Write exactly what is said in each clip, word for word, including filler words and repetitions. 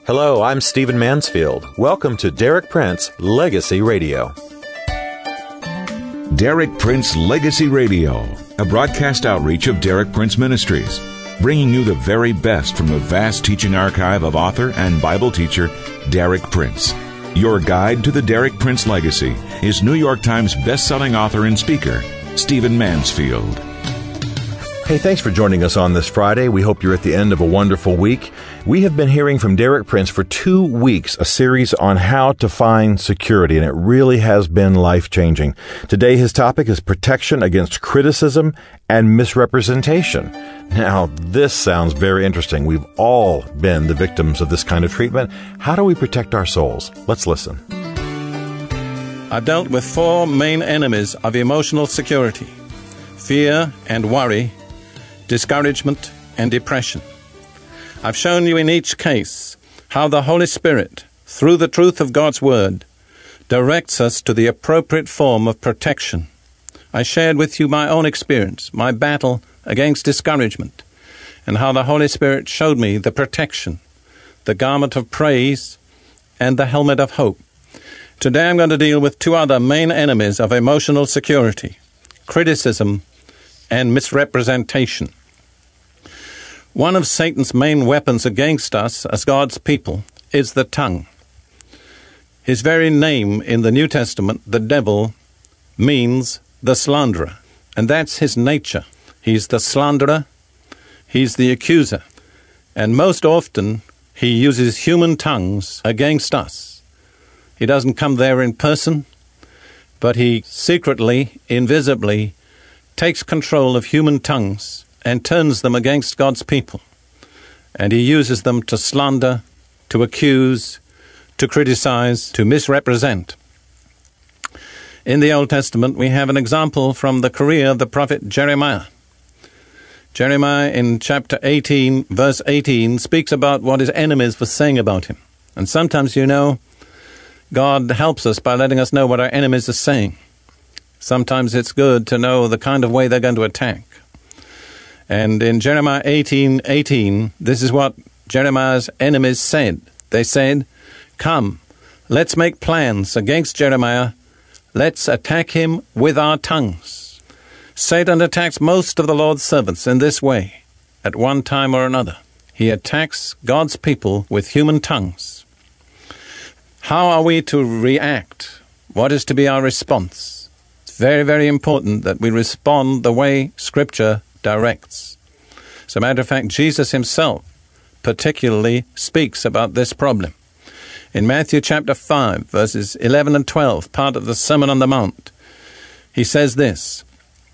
Hello, I'm Stephen Mansfield. Welcome to Derek Prince Legacy Radio. Derek Prince Legacy Radio, a broadcast outreach of Derek Prince Ministries, bringing you the very best from the vast teaching archive of author and Bible teacher Derek Prince. Your guide to the Derek Prince legacy is New York Times best-selling author and speaker, Stephen Mansfield. Hey, thanks for joining us on this Friday. We hope you're at the end of a wonderful week. We have been hearing from Derek Prince for two weeks, a series on how to find security, and it really has been life-changing. Today, his topic is protection against criticism and misrepresentation. Now, this sounds very interesting. We've all been the victims of this kind of treatment. How do we protect our souls? Let's listen. I've dealt with four main enemies of emotional security: fear and worry, discouragement and depression. I've shown you in each case how the Holy Spirit, through the truth of God's Word, directs us to the appropriate form of protection. I shared with you my own experience, my battle against discouragement, and how the Holy Spirit showed me the protection, the garment of praise, and the helmet of hope. Today I'm going to deal with two other main enemies of emotional security: criticism and misrepresentation. One of Satan's main weapons against us as God's people is the tongue. His very name in the New Testament, the devil, means the slanderer, and that's his nature. He's the slanderer, he's the accuser, and most often he uses human tongues against us. He doesn't come there in person, but he secretly, invisibly, takes control of human tongues and turns them against God's people. And he uses them to slander, to accuse, to criticize, to misrepresent. In the Old Testament, we have an example from the career of the prophet Jeremiah. Jeremiah, in chapter eighteen, verse eighteen, speaks about what his enemies were saying about him. And sometimes, you know, God helps us by letting us know what our enemies are saying. Sometimes it's good to know the kind of way they're going to attack. And in Jeremiah eighteen eighteen, this is what Jeremiah's enemies said. They said, "Come, let's make plans against Jeremiah. Let's attack him with our tongues." Satan attacks most of the Lord's servants in this way, at one time or another. He attacks God's people with human tongues. How are we to react? What is to be our response? It's very, very important that we respond the way Scripture directs. As a matter of fact, Jesus himself particularly speaks about this problem. In Matthew chapter five, verses eleven and twelve, part of the Sermon on the Mount, he says this: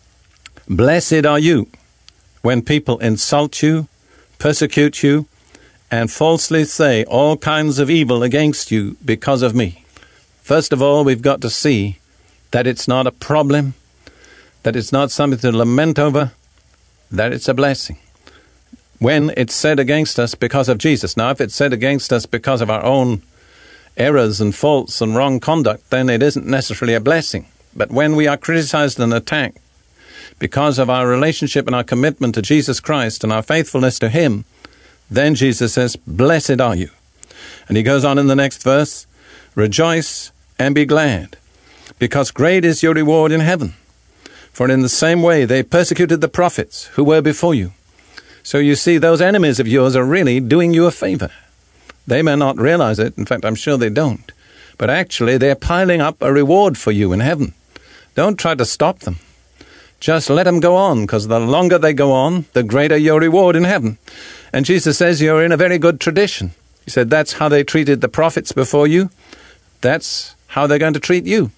"Blessed are you when people insult you, persecute you, and falsely say all kinds of evil against you because of me." First of all, we've got to see that it's not a problem, that it's not something to lament over, that it's a blessing. When it's said against us because of Jesus. Now, if it's said against us because of our own errors and faults and wrong conduct, then it isn't necessarily a blessing. But when we are criticized and attacked because of our relationship and our commitment to Jesus Christ and our faithfulness to him, then Jesus says, "Blessed are you." And he goes on in the next verse, "Rejoice and be glad, because great is your reward in heaven. For in the same way they persecuted the prophets who were before you." So you see, those enemies of yours are really doing you a favor. They may not realize it. In fact, I'm sure they don't. But actually, they're piling up a reward for you in heaven. Don't try to stop them. Just let them go on, because the longer they go on, the greater your reward in heaven. And Jesus says you're in a very good tradition. He said that's how they treated the prophets before you. That's how they're going to treat you.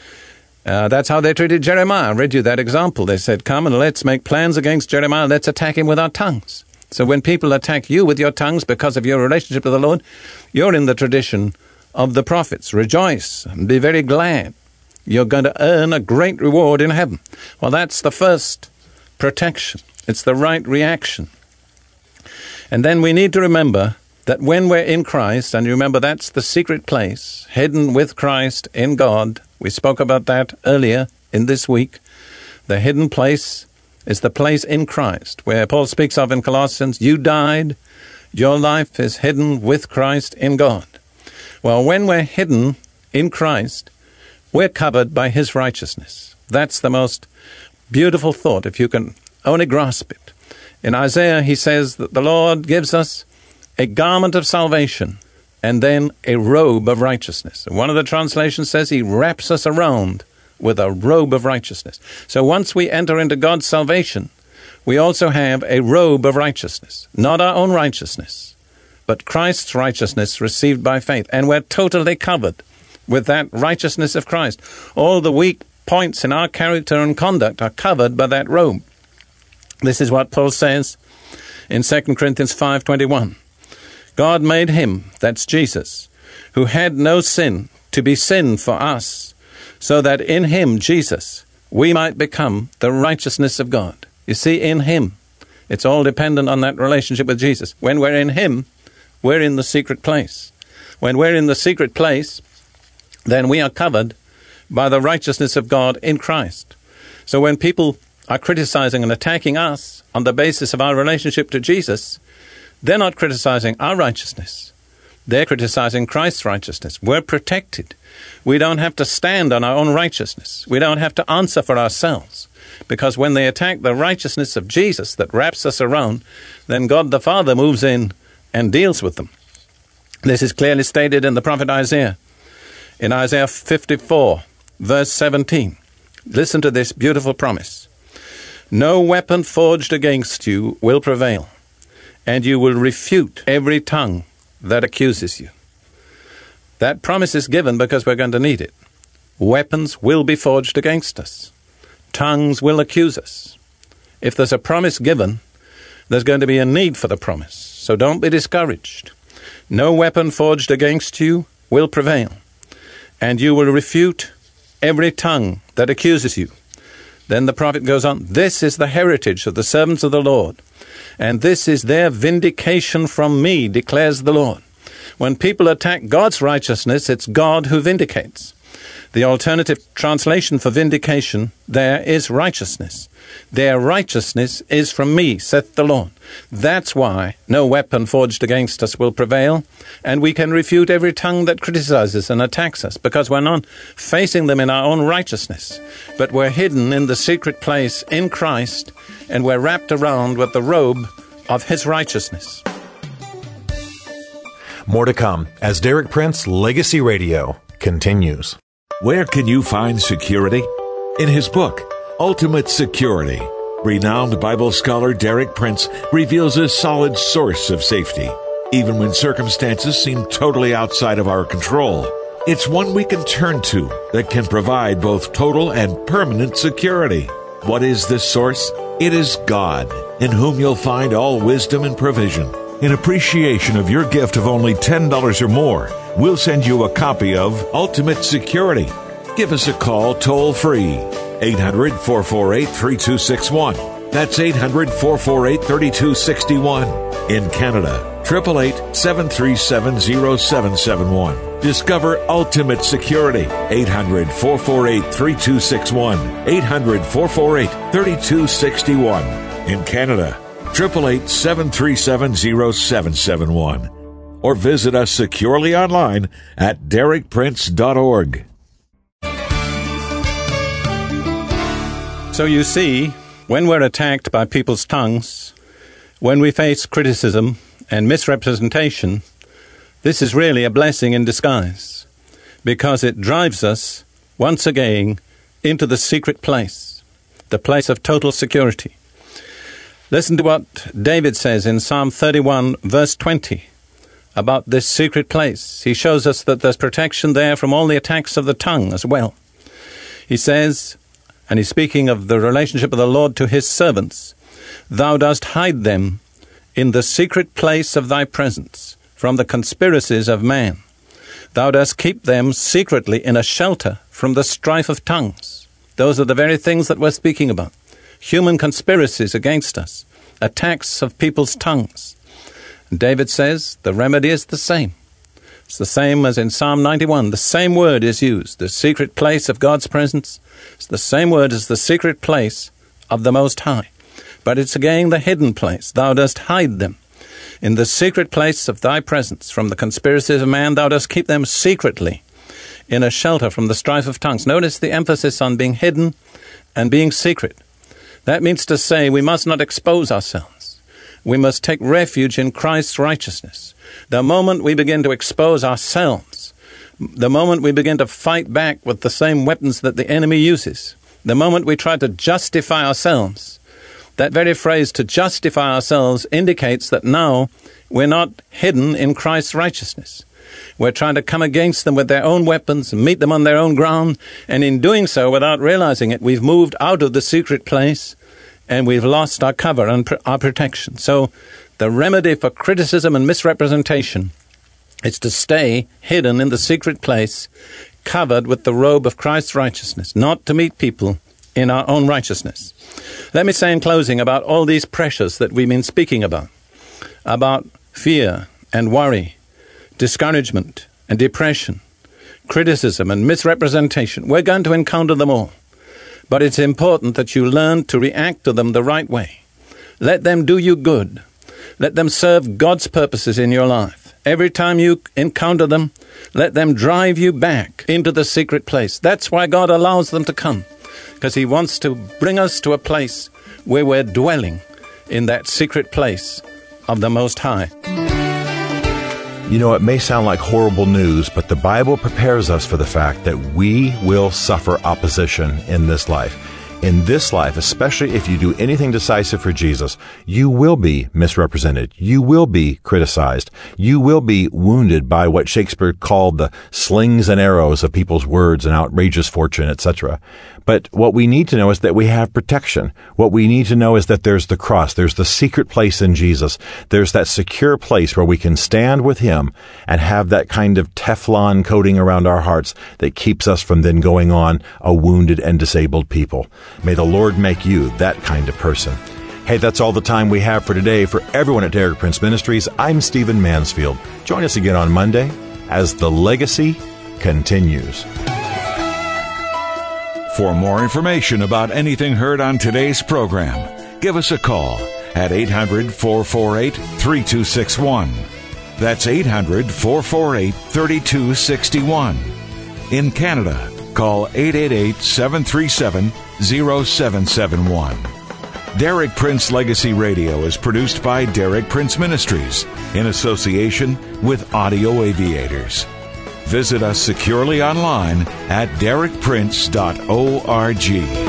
Uh, that's how they treated Jeremiah. I read you that example. They said, "Come and let's make plans against Jeremiah. Let's attack him with our tongues." So when people attack you with your tongues because of your relationship with the Lord, you're in the tradition of the prophets. Rejoice and be very glad. You're going to earn a great reward in heaven. Well, that's the first protection. It's the right reaction. And then we need to remember that when we're in Christ, and you remember that's the secret place, hidden with Christ in God. We spoke about that earlier in this week. The hidden place is the place in Christ, where Paul speaks of in Colossians, you died, Your life is hidden with Christ in God. Well, when we're hidden in Christ, we're covered by his righteousness. That's the most beautiful thought, if you can only grasp it. In Isaiah, he says that the Lord gives us a garment of salvation and then a robe of righteousness. And one of the translations says he wraps us around with a robe of righteousness. So once we enter into God's salvation, we also have a robe of righteousness, not our own righteousness, but Christ's righteousness received by faith. And we're totally covered with that righteousness of Christ. All the weak points in our character and conduct are covered by that robe. This is what Paul says in Second Corinthians five twenty-one. God made him, that's Jesus, who had no sin, to be sin for us, so that in him, Jesus, we might become the righteousness of God. You see, in him, it's all dependent on that relationship with Jesus. When we're in him, we're in the secret place. When we're in the secret place, then we are covered by the righteousness of God in Christ. So when people are criticizing and attacking us on the basis of our relationship to Jesus, they're not criticizing our righteousness. They're criticizing Christ's righteousness. We're protected. We don't have to stand on our own righteousness. We don't have to answer for ourselves. Because when they attack the righteousness of Jesus that wraps us around, then God the Father moves in and deals with them. This is clearly stated in the prophet Isaiah. In Isaiah fifty-four, verse seventeen. Listen to this beautiful promise. No weapon forged against you will prevail, and you will refute every tongue that accuses you. That promise is given because we're going to need it. Weapons will be forged against us. Tongues will accuse us. If there's a promise given, there's going to be a need for the promise. So don't be discouraged. No weapon forged against you will prevail, and you will refute every tongue that accuses you. Then the prophet goes on, this is the heritage of the servants of the Lord, and this is their vindication from me, declares the Lord. When people attack God's righteousness, it's God who vindicates. The alternative translation for vindication there is righteousness. Their righteousness is from me, saith the Lord. That's why no weapon forged against us will prevail, and we can refute every tongue that criticizes and attacks us, because we're not facing them in our own righteousness, but we're hidden in the secret place in Christ, and we're wrapped around with the robe of his righteousness. More to come as Derek Prince Legacy Radio continues. Where can you find security? In his book, Ultimate Security, renowned Bible scholar Derek Prince reveals a solid source of safety, even when circumstances seem totally outside of our control. It's one we can turn to that can provide both total and permanent security. What is this source? It is God, in whom you'll find all wisdom and provision. In appreciation of your gift of only ten dollars or more, we'll send you a copy of Ultimate Security. Give us a call toll-free, eight hundred, four four eight, three two six one. That's eight hundred, four four eight, three two six one. In Canada, eight eight eight, seven three seven, zero seven seven one. Discover Ultimate Security, eight hundred, four four eight, three two six one. eight hundred, four four eight, three two six one. In Canada, eight eight eight, seven three seven, zero seven seven one. Or visit us securely online at derek prince dot org. So you see, when we're attacked by people's tongues, when we face criticism and misrepresentation, this is really a blessing in disguise, because it drives us once again into the secret place, the place of total security. Listen to what David says in Psalm thirty-one, verse twenty, about this secret place. He shows us that there's protection there from all the attacks of the tongue as well. He says, and he's speaking of the relationship of the Lord to his servants, thou dost hide them in the secret place of thy presence from the conspiracies of man. Thou dost keep them secretly in a shelter from the strife of tongues. Those are the very things that we're speaking about. Human conspiracies against us, attacks of people's tongues. And David says the remedy is the same. It's the same as in Psalm ninety-one. The same word is used, the secret place of God's presence. It's the same word as the secret place of the Most High. But it's again the hidden place. Thou dost hide them. In the secret place of thy presence, from the conspiracies of man, thou dost keep them secretly in a shelter from the strife of tongues. Notice the emphasis on being hidden and being secret. That means to say we must not expose ourselves. We must take refuge in Christ's righteousness. The moment we begin to expose ourselves, the moment we begin to fight back with the same weapons that the enemy uses, the moment we try to justify ourselves, that very phrase, to justify ourselves, indicates that now we're not hidden in Christ's righteousness. We're trying to come against them with their own weapons and meet them on their own ground. And in doing so, without realizing it, we've moved out of the secret place and we've lost our cover and pr- our protection. So the remedy for criticism and misrepresentation is to stay hidden in the secret place, covered with the robe of Christ's righteousness, not to meet people in our own righteousness. Let me say in closing about all these pressures that we've been speaking about, about fear and worry, discouragement and depression, criticism and misrepresentation. We're going to encounter them all. But it's important that you learn to react to them the right way. Let them do you good. Let them serve God's purposes in your life. Every time you encounter them, let them drive you back into the secret place. That's why God allows them to come, because He wants to bring us to a place where we're dwelling in that secret place of the Most High. You know, it may sound like horrible news, but the Bible prepares us for the fact that we will suffer opposition in this life. In this life, especially if you do anything decisive for Jesus, you will be misrepresented. You will be criticized. You will be wounded by what Shakespeare called the slings and arrows of people's words and outrageous fortune, et cetera. But what we need to know is that we have protection. What we need to know is that there's the cross. There's the secret place in Jesus. There's that secure place where we can stand with Him and have that kind of Teflon coating around our hearts that keeps us from then going on a wounded and disabled people. May the Lord make you that kind of person. Hey, that's all the time we have for today. For everyone at Derek Prince Ministries, I'm Stephen Mansfield. Join us again on Monday as the legacy continues. For more information about anything heard on today's program, give us a call at eight hundred, four four eight, three two six one. That's eight hundred, four four eight, three two six one. In Canada, call eight eight eight, seven three seven, zero seven seven one. Derek Prince Legacy Radio is produced by Derek Prince Ministries in association with Audio Aviators. Visit us securely online at derek prince dot org.